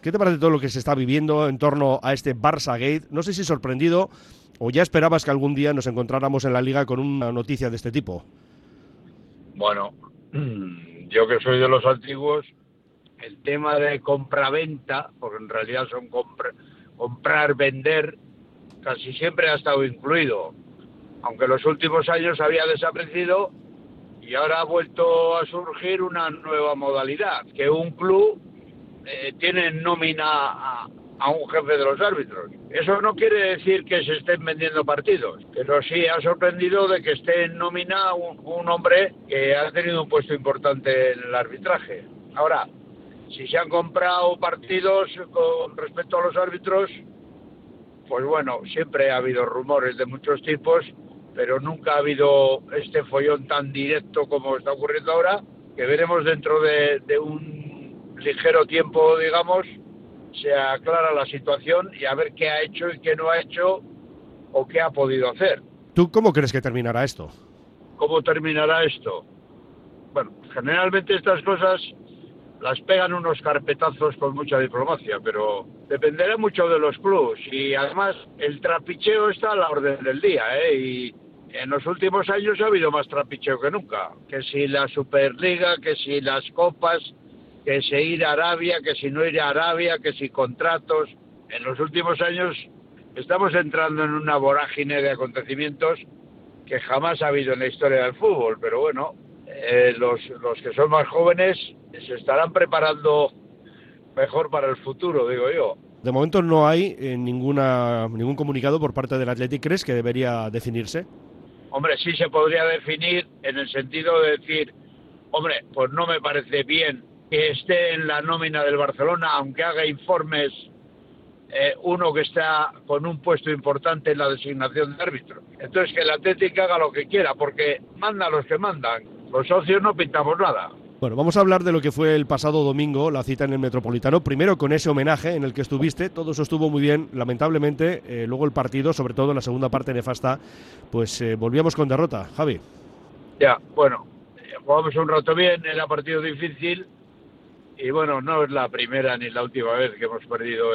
¿Qué te parece todo lo que se está viviendo en torno a este Barça Gate? No sé si sorprendido o ya esperabas que algún día nos encontráramos en la Liga con una noticia de este tipo. Bueno, yo que soy de los antiguos, el tema de compra-venta, porque en realidad son comprar, vender, casi siempre ha estado incluido, aunque en los últimos años había desaparecido y ahora ha vuelto a surgir una nueva modalidad, que un club tiene nómina a un jefe de los árbitros. Eso no quiere decir que se estén vendiendo partidos, pero sí ha sorprendido de que esté en nómina un hombre que ha tenido un puesto importante en el arbitraje. Ahora, si se han comprado partidos con respecto a los árbitros, pues bueno, siempre ha habido rumores de muchos tipos, pero nunca ha habido este follón tan directo como está ocurriendo ahora, que veremos dentro de un ligero tiempo, digamos, se aclara la situación y a ver qué ha hecho y qué no ha hecho o qué ha podido hacer. ¿Tú cómo crees que terminará esto? ¿Cómo terminará esto? Bueno, generalmente estas cosas las pegan unos carpetazos con mucha diplomacia, pero dependerá mucho de los clubes y además el trapicheo está a la orden del día, y en los últimos años ha habido más trapicheo que nunca, que si la Superliga, que si las copas, que si ir a Arabia, que si no ir a Arabia, que si contratos. En los últimos años estamos entrando en una vorágine de acontecimientos que jamás ha habido en la historia del fútbol, pero bueno, los que son más jóvenes se estarán preparando mejor para el futuro, digo yo. De momento no hay ningún comunicado por parte del Athletic. ¿Crees que debería definirse? Hombre, sí se podría definir en el sentido de decir, hombre, pues no me parece bien que esté en la nómina del Barcelona, aunque haga informes uno que está con un puesto importante en la designación de árbitro. Entonces que el Athletic haga lo que quiera, porque manda a los que mandan. Los socios no pintamos nada. Bueno, vamos a hablar de lo que fue el pasado domingo, la cita en el Metropolitano. Primero con ese homenaje en el que estuviste, todo eso estuvo muy bien. Lamentablemente, luego el partido, sobre todo en la segunda parte nefasta, pues volvíamos con derrota. Javi. Ya, bueno, jugamos un rato bien, era partido difícil. Y bueno, no es la primera ni la última vez que hemos perdido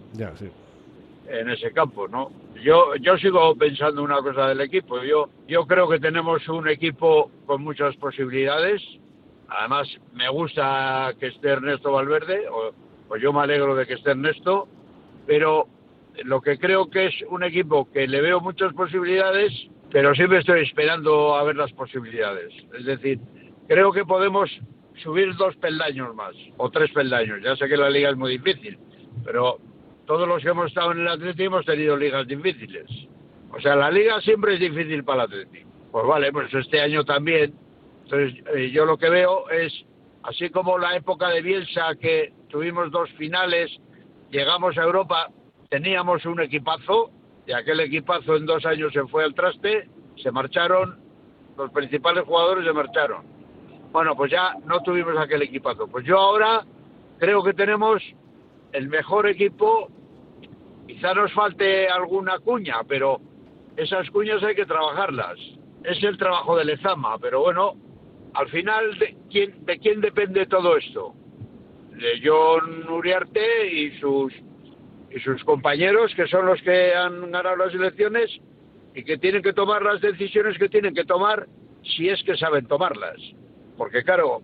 en ese campo, ¿no? Yo sigo pensando una cosa del equipo. Yo creo que tenemos un equipo con muchas posibilidades. Además, me gusta que esté Ernesto Valverde, o yo me alegro de que esté Ernesto, pero lo que creo que es un equipo que le veo muchas posibilidades, pero siempre estoy esperando a ver las posibilidades. Es decir, creo que podemos subir 2 peldaños más, o 3 peldaños. Ya sé que la liga es muy difícil, pero todos los que hemos estado en el Atleti hemos tenido ligas difíciles. O sea, la liga siempre es difícil para el Atleti. Pues vale, pues este año también. Entonces, yo lo que veo es, así como la época de Bielsa, que tuvimos 2 finales, llegamos a Europa, teníamos un equipazo, y aquel equipazo en 2 años se fue al traste, se marcharon, los principales jugadores se marcharon. Bueno, pues ya no tuvimos aquel equipazo. Pues yo ahora creo que tenemos el mejor equipo. Quizá nos falte alguna cuña, pero esas cuñas hay que trabajarlas. Es el trabajo de Lezama, pero bueno, al final, ¿de quién depende todo esto? De Jon Uriarte y sus compañeros, que son los que han ganado las elecciones y que tienen que tomar las decisiones que tienen que tomar, si es que saben tomarlas. Porque claro,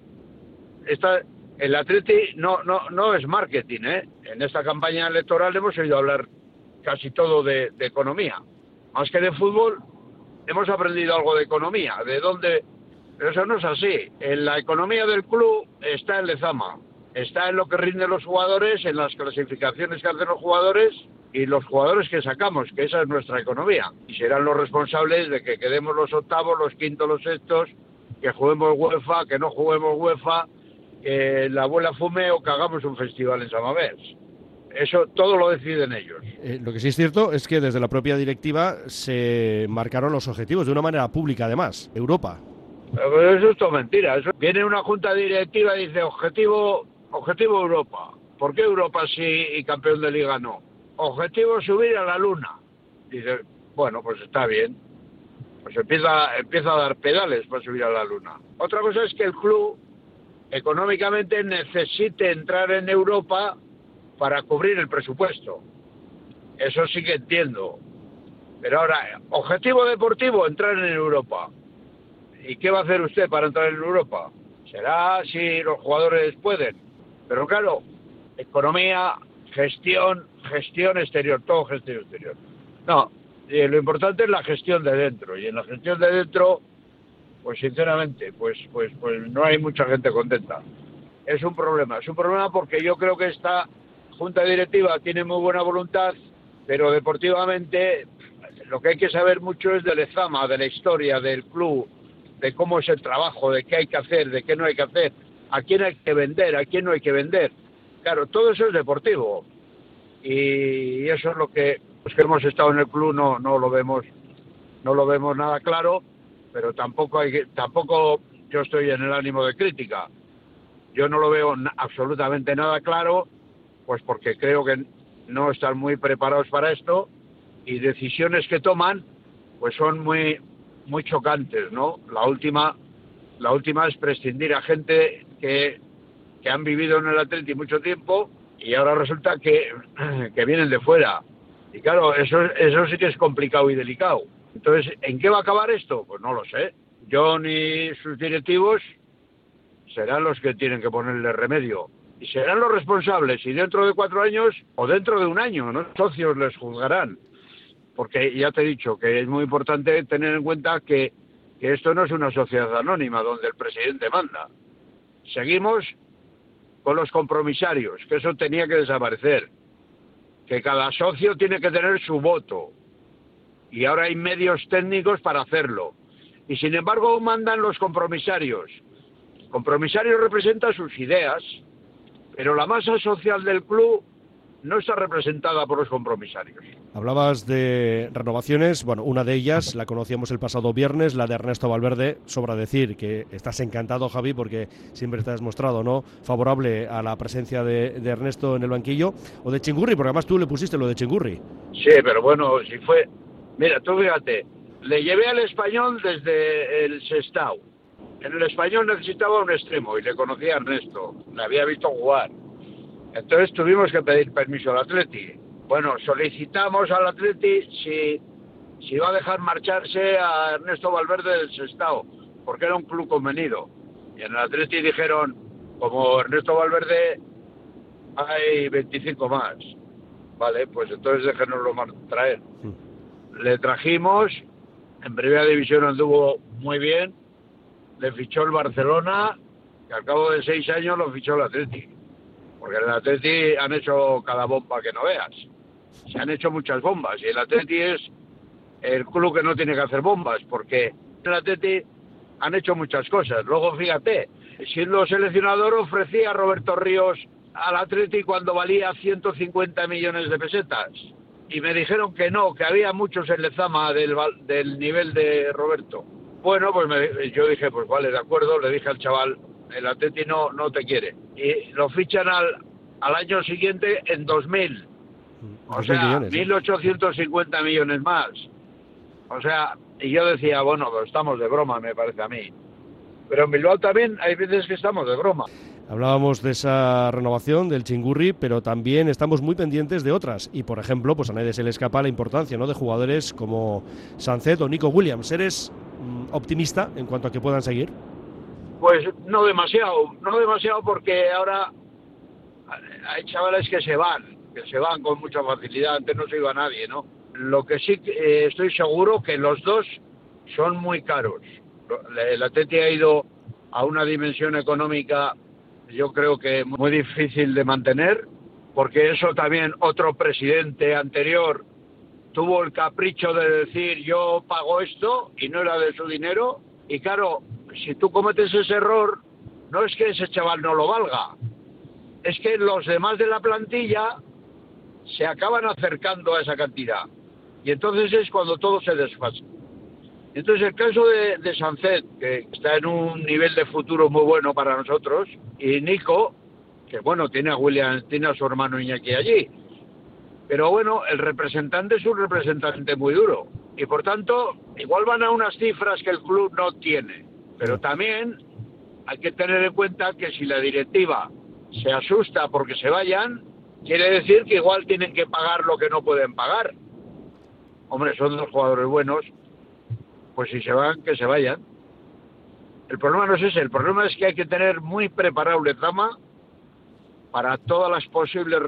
el Atleti no es marketing, ¿eh? En esta campaña electoral hemos oído hablar casi todo de economía. Más que de fútbol, hemos aprendido algo de economía. ¿De dónde? Pero eso no es así. En la economía del club está el Lezama. Está en lo que rinden los jugadores, en las clasificaciones que hacen los jugadores y los jugadores que sacamos, que esa es nuestra economía. Y serán los responsables de que quedemos los octavos, los quintos, los sextos, que juguemos UEFA, que no juguemos UEFA, que la abuela fume o que hagamos un festival en San Mamés. Eso todo lo deciden ellos. Lo que sí es cierto es que desde la propia directiva se marcaron los objetivos de una manera pública, además, Europa. Pero eso es todo mentira. Viene una junta directiva y dice objetivo Europa. ¿Por qué Europa sí y campeón de liga no? Objetivo subir a la luna. Dice, bueno, pues está bien. Pues empieza a dar pedales para subir a la luna. Otra cosa es que el club económicamente necesite entrar en Europa para cubrir el presupuesto. Eso sí que entiendo. Pero ahora, objetivo deportivo, entrar en Europa. ¿Y qué va a hacer usted para entrar en Europa? Será si los jugadores pueden. Pero claro, economía, gestión exterior, todo gestión exterior. No, lo importante es la gestión de dentro. Y en la gestión de dentro, pues sinceramente, pues no hay mucha gente contenta. Es un problema porque yo creo que esta junta directiva tiene muy buena voluntad, pero deportivamente lo que hay que saber mucho es del Lezama, de la historia del club, de cómo es el trabajo, de qué hay que hacer, de qué no hay que hacer, a quién hay que vender, a quién no hay que vender. Claro, todo eso es deportivo. Y eso es lo que los que hemos estado en el club no lo vemos nada claro, pero tampoco yo estoy en el ánimo de crítica. Yo no lo veo absolutamente nada claro, pues porque creo que no están muy preparados para esto y decisiones que toman pues son muy chocantes, ¿no? La última es prescindir a gente que han vivido en el Atleti mucho tiempo y ahora resulta que vienen de fuera. Y claro, eso sí que es complicado y delicado. Entonces, ¿en qué va a acabar esto? Pues no lo sé. Yo ni sus directivos serán los que tienen que ponerle remedio. Y serán los responsables, y dentro de 4 años o dentro de 1 año, ¿no? Los socios les juzgarán. Porque ya te he dicho que es muy importante tener en cuenta que esto no es una sociedad anónima donde el presidente manda. Seguimos con los compromisarios, que eso tenía que desaparecer. Que cada socio tiene que tener su voto. Y ahora hay medios técnicos para hacerlo. Y sin embargo mandan los compromisarios. Compromisarios representan sus ideas, pero la masa social del club no está representada por los compromisarios. Hablabas de renovaciones, bueno, una de ellas la conocíamos el pasado viernes, la de Ernesto Valverde. Sobra decir que estás encantado, Javi, porque siempre te has mostrado, ¿no?, favorable a la presencia de Ernesto en el banquillo, o de Chingurri, porque además tú le pusiste lo de Chingurri. Sí, pero bueno, si fue... Mira, tú fíjate, le llevé al Español desde el Sestao. En el Español necesitaba un extremo y le conocía a Ernesto, le había visto jugar. Entonces tuvimos que pedir permiso al Atleti. Bueno, solicitamos al Atleti si iba a dejar marcharse a Ernesto Valverde del Sestao, porque era un club convenido. Y en el Atleti dijeron, como Ernesto Valverde hay 25 más. Vale, pues entonces déjenoslo traer. Le trajimos, en primera división anduvo muy bien, le fichó el Barcelona, que al cabo de 6 años lo fichó el Atleti. Porque en el Atleti han hecho cada bomba que no veas. Se han hecho muchas bombas y el Atleti es el club que no tiene que hacer bombas, porque en el Atleti han hecho muchas cosas. Luego, fíjate, siendo seleccionador ofrecía a Roberto Ríos al Atleti cuando valía 150 millones de pesetas. Y me dijeron que no, que había muchos en Lezama del nivel de Roberto. Bueno, pues yo dije, pues vale, de acuerdo, le dije al chaval, el Atleti no te quiere. Y lo fichan al año siguiente en 2.000. O sea, 1.850 millones más. O sea, y yo decía, bueno, pues estamos de broma, me parece a mí. Pero en Bilbao también hay veces que estamos de broma. Hablábamos de esa renovación del Chingurri, pero también estamos muy pendientes de otras. Y, por ejemplo, pues a nadie se le escapa la importancia, ¿no?, de jugadores como Sancet o Nico Williams. ¿Eres optimista en cuanto a que puedan seguir? Pues no demasiado porque ahora hay chavales que se van con mucha facilidad. Antes no se iba nadie, ¿no? Lo que sí estoy seguro que los dos son muy caros. El Atleti ha ido a una dimensión económica, yo creo que muy difícil de mantener, porque eso también otro presidente anterior tuvo el capricho de decir yo pago esto y no era de su dinero. Y claro, si tú cometes ese error, no es que ese chaval no lo valga, es que los demás de la plantilla se acaban acercando a esa cantidad. Y entonces es cuando todo se desfasa. Entonces el caso de Sancet, que está en un nivel de futuro muy bueno para nosotros, y Nico, que bueno, tiene a Williams, tiene a su hermano Iñaki allí. Pero bueno, el representante es un representante muy duro. Y por tanto, igual van a unas cifras que el club no tiene. Pero también hay que tener en cuenta que si la directiva se asusta porque se vayan, quiere decir que igual tienen que pagar lo que no pueden pagar. Hombre, son 2 jugadores buenos, pues si se van, que se vayan. El problema no es ese, el problema es que hay que tener muy preparado Lezama para todas las posibles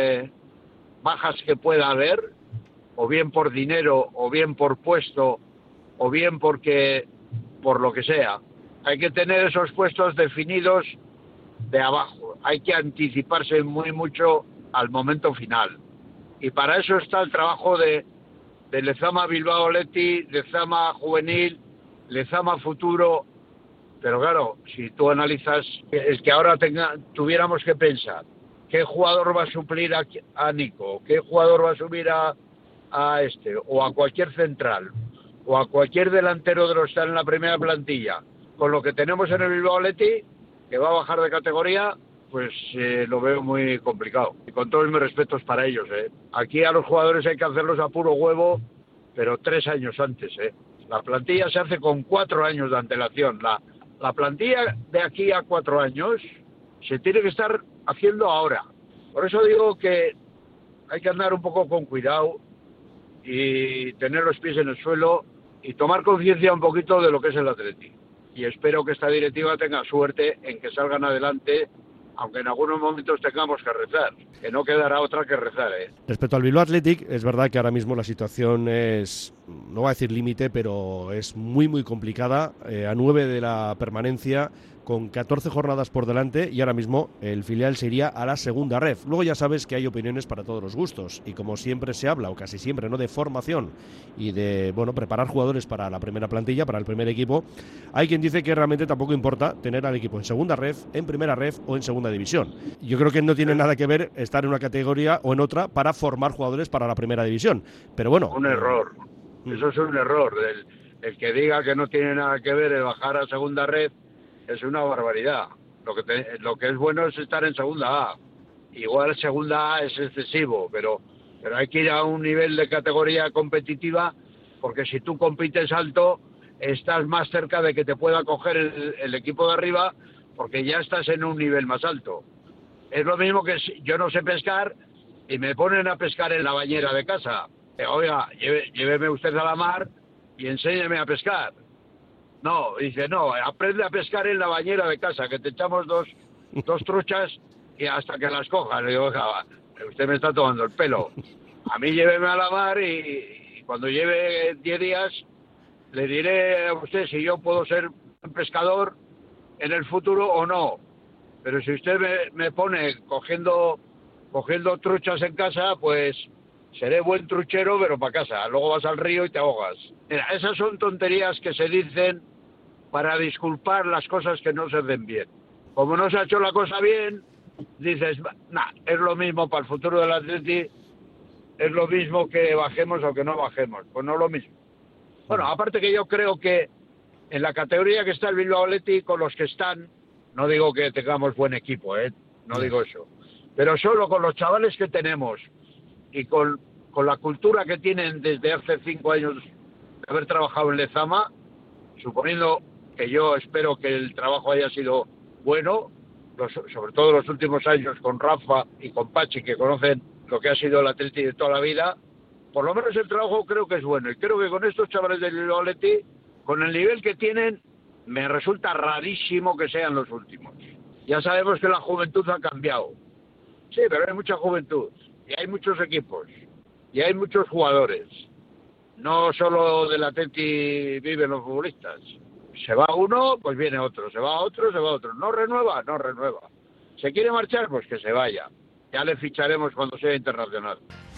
bajas que pueda haber, o bien por dinero, o bien por puesto, o bien por lo que sea. Hay que tener esos puestos definidos de abajo. Hay que anticiparse mucho al momento final. Y para eso está el trabajo de Lezama Bilbao Athletic, Lezama Juvenil, Lezama Futuro. Pero claro, si tú analizas, es que ahora tuviéramos que pensar qué jugador va a suplir a Nico, qué jugador va a subir a este, o a cualquier central, o a cualquier delantero de los que están en la primera plantilla, con lo que tenemos en el Bilbao Athletic, que va a bajar de categoría, pues lo veo muy complicado. Y con todos mis respetos para ellos. Aquí a los jugadores hay que hacerlos a puro huevo, pero 3 años antes. La plantilla se hace con 4 años de antelación. La plantilla de aquí a 4 años se tiene que estar haciendo ahora. Por eso digo que hay que andar un poco con cuidado y tener los pies en el suelo y tomar conciencia un poquito de lo que es el Athletic. Y espero que esta directiva tenga suerte en que salgan adelante, aunque en algunos momentos tengamos que rezar, que no quedará otra que rezar. Respecto al Bilbao Athletic, es verdad que ahora mismo la situación es, no voy a decir límite, pero es muy complicada, a 9 de la permanencia, con 14 jornadas por delante, y ahora mismo el filial se iría a la segunda ref. Luego ya sabes que hay opiniones para todos los gustos, y como siempre se habla, o casi siempre, ¿no?, de formación y de, bueno, preparar jugadores para la primera plantilla, para el primer equipo, hay quien dice que realmente tampoco importa tener al equipo en segunda ref, en primera ref o en segunda división. Yo creo que no tiene nada que ver estar en una categoría o en otra para formar jugadores para la primera división, pero bueno. Un error, eso es un error. El que diga que no tiene nada que ver el bajar a segunda ref es una barbaridad. Lo que es bueno es estar en segunda A. Igual segunda A es excesivo, pero hay que ir a un nivel de categoría competitiva, porque si tú compites alto, estás más cerca de que te pueda coger el equipo de arriba, porque ya estás en un nivel más alto. Es lo mismo que si yo no sé pescar y me ponen a pescar en la bañera de casa. Oiga, lléveme usted a la mar y enséñeme a pescar. No, dice, no, aprende a pescar en la bañera de casa, que te echamos dos truchas y hasta que las cojas. Le digo, oiga, usted me está tomando el pelo. A mí lléveme a la mar y cuando lleve 10 días le diré a usted si yo puedo ser un pescador en el futuro o no. Pero si usted me pone cogiendo truchas en casa, pues seré buen truchero, pero para casa. Luego vas al río y te ahogas. Mira, esas son tonterías que se dicen para disculpar las cosas que no se hacen bien. Como no se ha hecho la cosa bien, dices, es lo mismo para el futuro del Athletic, es lo mismo que bajemos o que no bajemos. Pues no es lo mismo. Bueno, aparte que yo creo que en la categoría que está el Bilbao Athletic, con los que están, no digo que tengamos buen equipo, no digo eso, pero solo con los chavales que tenemos y con la cultura que tienen desde hace 5 años de haber trabajado en Lezama, suponiendo que yo espero que el trabajo haya sido bueno, sobre todo los últimos años con Rafa y con Pachi, que conocen lo que ha sido el Athletic de toda la vida, por lo menos el trabajo creo que es bueno. Y creo que con estos chavales del Bilbao Athletic, con el nivel que tienen, me resulta rarísimo que sean los últimos. Ya sabemos que la juventud ha cambiado. Sí, pero hay mucha juventud. Y hay muchos equipos. Y hay muchos jugadores. No solo del Athletic viven los futbolistas. Se va uno, pues viene otro. Se va otro, se va otro. No renueva. ¿Se quiere marchar? Pues que se vaya. Ya le ficharemos cuando sea internacional.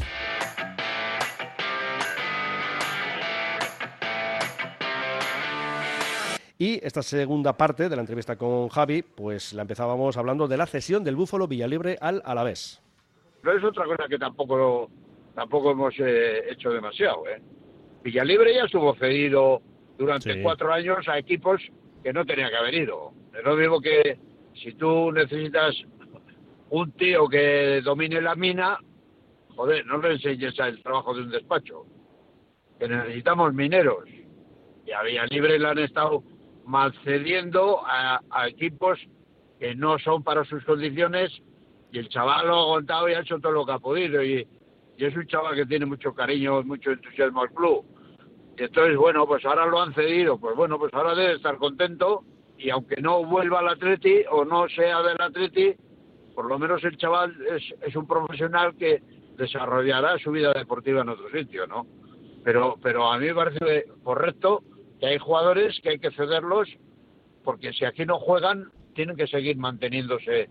Y esta segunda parte de la entrevista con Javi, pues la empezábamos hablando de la cesión del Búfalo Villalibre al Alavés. Pero es otra cosa que tampoco hemos hecho demasiado. Villalibre ya estuvo cedido durante 4 años a equipos que no tenía que haber ido. Es lo mismo que si tú necesitas un tío que domine la mina, joder, no le enseñes el trabajo de un despacho. Que necesitamos mineros. Y a Villalibre le han estado mal cediendo a equipos que no son para sus condiciones, Y el chaval lo ha aguantado y ha hecho todo lo que ha podido. Y es un chaval que tiene mucho cariño, mucho entusiasmo al club. Y entonces, bueno, pues ahora lo han cedido. Pues bueno, pues ahora debe estar contento. Y aunque no vuelva al Atleti o no sea del Atleti, por lo menos el chaval es un profesional que desarrollará su vida deportiva en otro sitio, ¿no? Pero a mí me parece correcto que hay jugadores que hay que cederlos, porque si aquí no juegan, tienen que seguir manteniéndose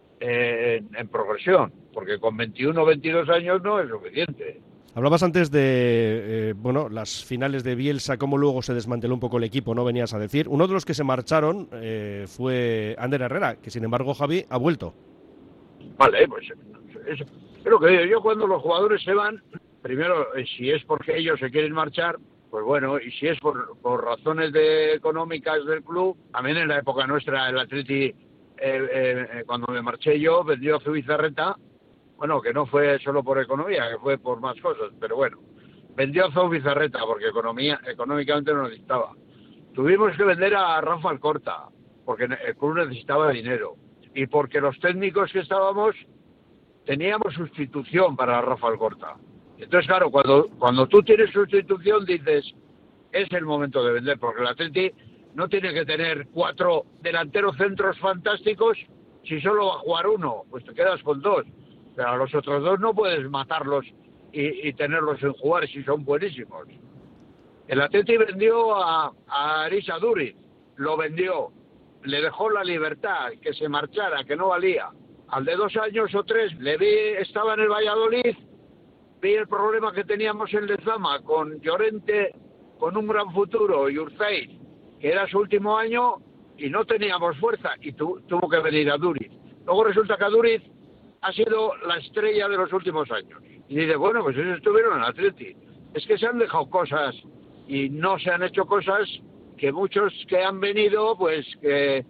en progresión, porque con 21 o 22 años no es suficiente. Hablabas antes de las finales de Bielsa, cómo luego se desmanteló un poco el equipo, ¿no? Venías a decir. Uno de los que se marcharon fue Ander Herrera, que sin embargo, Javi, ha vuelto. Vale, pues es lo que digo. Yo cuando los jugadores se van, primero, si es porque ellos se quieren marchar, pues bueno, y si es por razones económicas del club, también en la época nuestra, el Atleti, cuando me marché yo, vendió a Zubizarreta. Bueno, que no fue solo por economía, que fue por más cosas, pero bueno, vendió a Zubizarreta porque económicamente no necesitaba. Tuvimos que vender a Rafa Alcorta porque el club necesitaba dinero y porque los técnicos que estábamos teníamos sustitución para Rafa Alcorta. Entonces, claro, cuando tú tienes sustitución dices, es el momento de vender, porque el Atleti no tiene que tener 4 delanteros centros fantásticos si solo va a jugar uno, pues te quedas con 2. Pero a los otros 2 no puedes matarlos y tenerlos en jugar si son buenísimos. El Atleti vendió a Arisa Duriz, lo vendió, le dejó la libertad, que se marchara, que no valía. Al de 2 años o 3 le vi, estaba en el Valladolid, vi el problema que teníamos en Lezama con Llorente, con un gran futuro, y Urzaiz, que era su último año, y no teníamos fuerza, y tuvo que venir a Duriz. Luego resulta que a Duriz ha sido la estrella de los últimos años. Y dice, bueno, pues ellos estuvieron en Atleti. Es que se han dejado cosas y no se han hecho cosas que muchos que han venido, pues que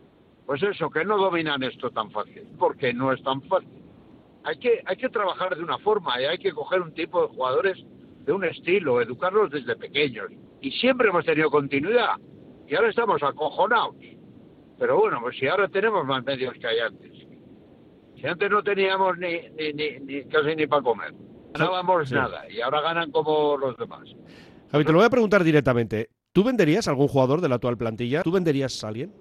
no dominan esto tan fácil, porque no es tan fácil. Hay que trabajar de una forma y hay que coger un tipo de jugadores de un estilo, educarlos desde pequeños. Y siempre hemos tenido continuidad y ahora estamos acojonados. Pero bueno, pues si ahora tenemos más medios que hay antes. Si antes no teníamos casi ni para comer, ganábamos nada y ahora ganan como los demás. Javi, te lo voy a preguntar directamente. ¿Tú venderías a algún jugador de la actual plantilla? ¿Tú venderías a alguien?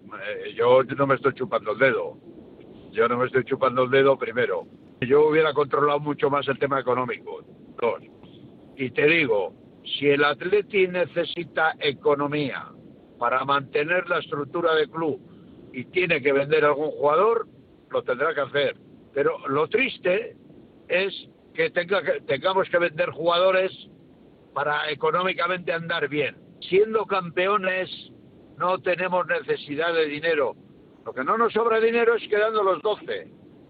Yo no me estoy chupando el dedo. Yo no me estoy chupando el dedo, primero. Yo hubiera controlado mucho más el tema económico. 2. Y te digo, si el Atleti necesita economía para mantener la estructura del club y tiene que vender a algún jugador, lo tendrá que hacer. Pero lo triste es que tengamos que vender jugadores para económicamente andar bien. Siendo campeones no tenemos necesidad de dinero. Lo que no nos sobra dinero es quedando los 12.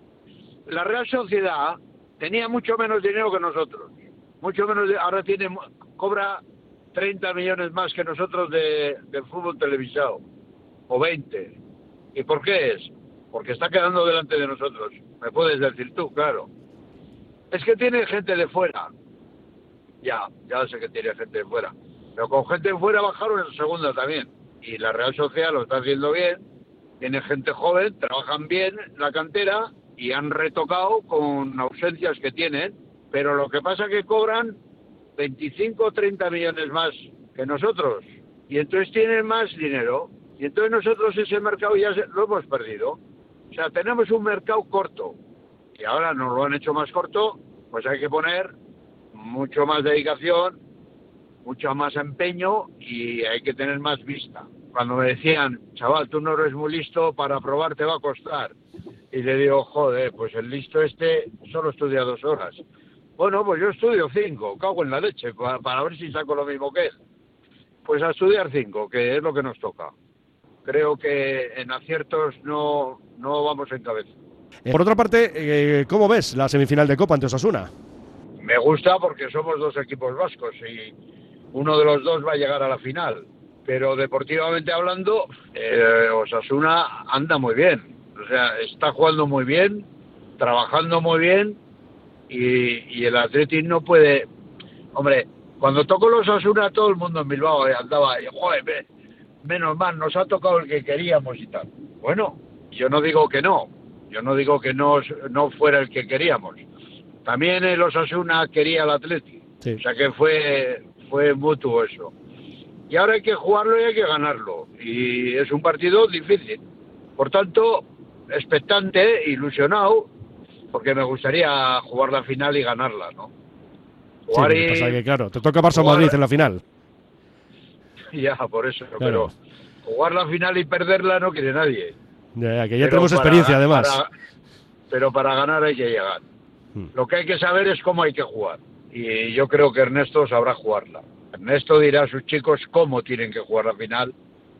La Real Sociedad tenía mucho menos dinero que nosotros. Mucho menos, ahora cobra 30 millones más que nosotros de fútbol televisado. O 20. ¿Y por qué es? Porque está quedando delante de nosotros. Me puedes decir tú, claro. Es que tiene gente de fuera. Ya sé que tiene gente de fuera. Pero con gente de fuera bajaron en segunda también. Y la Real Sociedad lo está haciendo bien. Tiene gente joven, trabajan bien la cantera y han retocado con ausencias que tienen. Pero lo que pasa es que cobran 25 o 30 millones más que nosotros. Y entonces tienen más dinero. Y entonces nosotros ese mercado ya lo hemos perdido. O sea, tenemos un mercado corto y ahora nos lo han hecho más corto, pues hay que poner mucho más dedicación, mucho más empeño y hay que tener más vista. Cuando me decían, chaval, tú no eres muy listo, para probar te va a costar. Y le digo, joder, pues el listo solo estudia 2 horas. Bueno, pues yo estudio 5, cago en la leche, para ver si saco lo mismo que él. Pues a estudiar 5, que es lo que nos toca. Creo que en aciertos no vamos en cabeza. Por otra parte, ¿cómo ves la semifinal de Copa ante Osasuna? Me gusta porque somos 2 equipos vascos y uno de los 2 va a llegar a la final. Pero deportivamente hablando, Osasuna anda muy bien. O sea, está jugando muy bien, trabajando muy bien y el Atleti no puede... Hombre, cuando tocó los Osasuna todo el mundo en Bilbao andaba y, joder, menos mal, nos ha tocado el que queríamos y tal. Bueno, yo no digo que no. Yo no digo que no fuera el que queríamos. También el Osasuna quería al Atleti. Sí. O sea que fue mutuo eso. Y ahora hay que jugarlo y hay que ganarlo. Y es un partido difícil. Por tanto, expectante, ilusionado, porque me gustaría jugar la final y ganarla, ¿no? Jugar sí, pasa que, claro, te toca Barça-Madrid en la final. Ya, por eso. Claro. Pero jugar la final y perderla no quiere nadie. Ya, que ya tenemos experiencia, además. Pero para ganar hay que llegar. Lo que hay que saber es cómo hay que jugar. Y yo creo que Ernesto sabrá jugarla. Ernesto dirá a sus chicos cómo tienen que jugar la final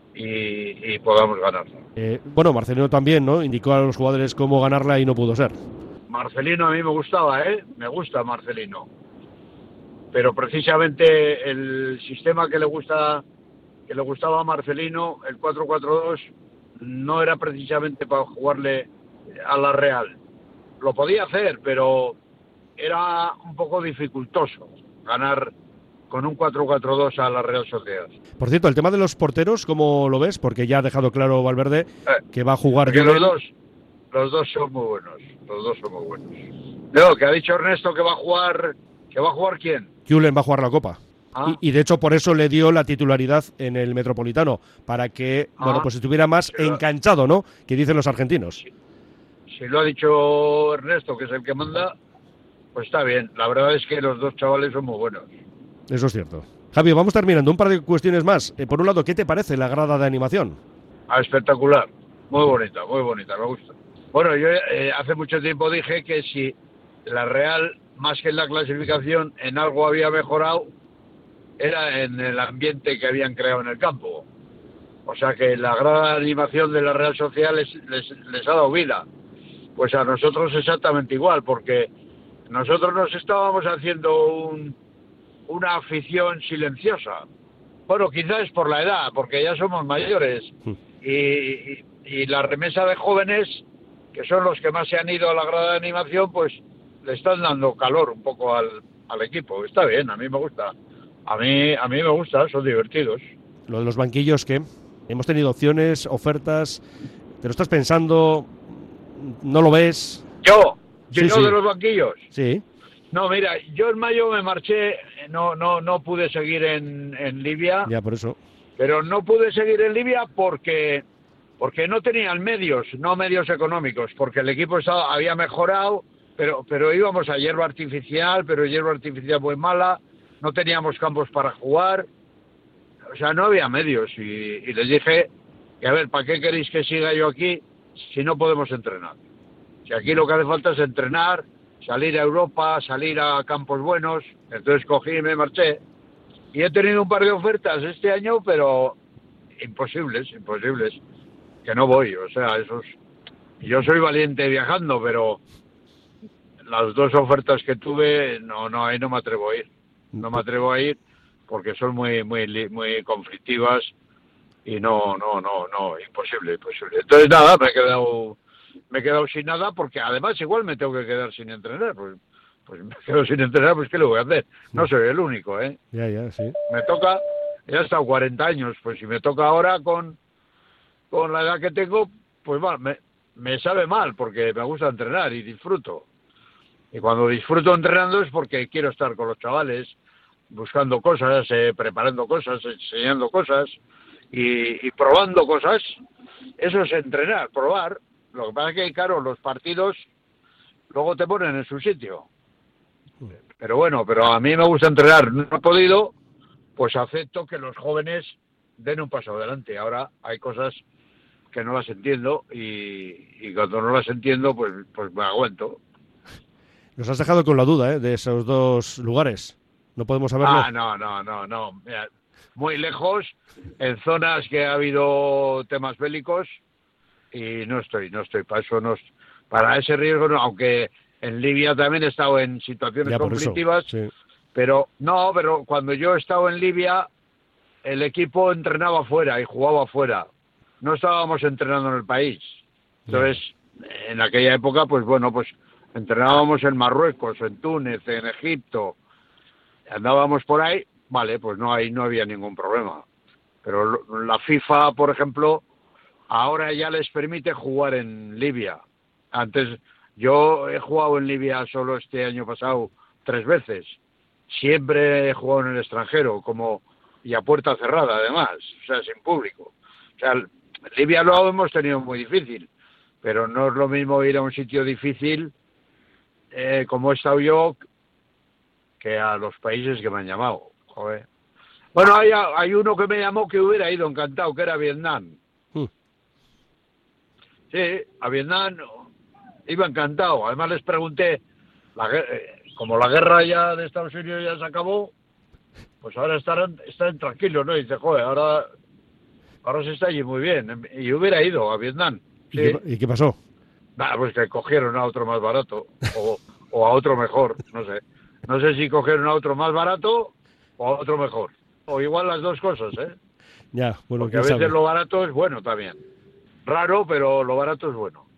y podamos ganarla. Bueno, Marcelino también, ¿no? Indicó a los jugadores cómo ganarla y no pudo ser. Marcelino a mí me gustaba, Me gusta Marcelino. Pero precisamente el sistema que le gustaba a Marcelino, el 4-4-2, no era precisamente para jugarle a la Real. Lo podía hacer, pero era un poco dificultoso ganar con un 4-4-2 a la Real Sociedad. Por cierto, el tema de los porteros, ¿cómo lo ves? Porque ya ha dejado claro Valverde que va a jugar... Los dos son muy buenos. Los dos son muy buenos. No, que ha dicho Ernesto que va a jugar... ¿Que va a jugar quién? Julen va a jugar la Copa. Y de hecho por eso le dio la titularidad en el Metropolitano, para que bueno, pues estuviera más enganchado, ¿no? Que dicen los argentinos. Si lo ha dicho Ernesto, que es el que manda, pues está bien. La verdad es que los dos chavales son muy buenos. Eso es cierto. Javi, vamos terminando. Un par de cuestiones más. Por un lado, ¿qué te parece la grada de animación? Espectacular. Muy bonita, me gusta. Bueno, yo hace mucho tiempo dije que si la Real, más que en la clasificación, en algo había mejorado, era en el ambiente que habían creado en el campo. O sea que la grada de animación de la Real Sociedad les ha dado vida. Pues a nosotros exactamente igual, porque nosotros nos estábamos haciendo una afición silenciosa. Bueno, quizás es por la edad, porque ya somos mayores. Y la remesa de jóvenes, que son los que más se han ido a la grada de animación, pues le están dando calor un poco al equipo. Está bien, a mí me gusta. A mí me gusta, son divertidos. Lo de los banquillos, ¿qué? Hemos tenido opciones, ofertas. ¿Te lo estás pensando? ¿No lo ves? ¿Yo Sí. De los banquillos? Sí. No, mira, yo en mayo me marché, no pude seguir en Libia. Ya, por eso. Pero no pude seguir en Libia porque no tenían medios económicos, porque el equipo había mejorado, pero íbamos a hierba artificial, pero hierba artificial muy mala, no teníamos campos para jugar, o sea, no había medios, y les dije que, a ver, ¿para qué queréis que siga yo aquí si no podemos entrenar? Si aquí lo que hace falta es entrenar, salir a Europa, salir a campos buenos. Entonces cogí y me marché. Y he tenido un par de ofertas este año, pero imposibles, que no voy. O sea, yo soy valiente viajando, pero las dos ofertas que tuve, ahí no me atrevo a ir. No me atrevo a ir porque son muy conflictivas y no, imposible. Entonces nada, me he quedado sin nada, porque además igual me tengo que quedar sin entrenar, pues me quedo sin entrenar, pues ¿qué le voy a hacer? No soy el único, Ya, sí. Me toca, ya he estado 40 años, pues si me toca ahora con la edad que tengo, pues bueno, me sabe mal, porque me gusta entrenar y disfruto. Y cuando disfruto entrenando es porque quiero estar con los chavales, buscando cosas, preparando cosas, enseñando cosas y probando cosas. Eso es entrenar, probar. Lo que pasa es que, claro, los partidos luego te ponen en su sitio. Pero bueno, a mí me gusta entrenar. No he podido, pues acepto que los jóvenes den un paso adelante. Ahora hay cosas que no las entiendo y cuando no las entiendo, pues me aguento. Nos has dejado con la duda, de esos dos lugares. No podemos saberlo. No. Mira, muy lejos, en zonas que ha habido temas bélicos, y no estoy para eso, para ese riesgo no, aunque en Libia también he estado en situaciones conflictivas, sí. pero cuando yo he estado en Libia, el equipo entrenaba fuera y jugaba fuera, no estábamos entrenando en el país. Entonces, en aquella época, pues bueno, pues entrenábamos en Marruecos, en Túnez, en Egipto, andábamos por ahí, vale, pues no había ningún problema. Pero la FIFA, por ejemplo, ahora ya les permite jugar en Libia. Antes, yo he jugado en Libia solo este año pasado 3 veces. Siempre he jugado en el extranjero, y a puerta cerrada además, o sea, sin público. O sea, Libia lo hemos tenido muy difícil, pero no es lo mismo ir a un sitio difícil como he estado yo que a los países que me han llamado. Joder. Bueno, hay uno que me llamó que hubiera ido encantado, que era Vietnam. Sí, a Vietnam iba encantado. Además les pregunté, como la guerra ya de Estados Unidos ya se acabó, pues ahora están tranquilos, ¿no? Y dice, joder, ahora se está allí muy bien. Y hubiera ido a Vietnam. Sí. ¿Y qué pasó? Pues que cogieron a otro más barato o a otro mejor, no sé. No sé si cogieron a otro más barato o a otro mejor. O igual las dos cosas, ¿eh? Ya, bueno, porque a veces lo barato es bueno también. Raro, pero lo barato es bueno.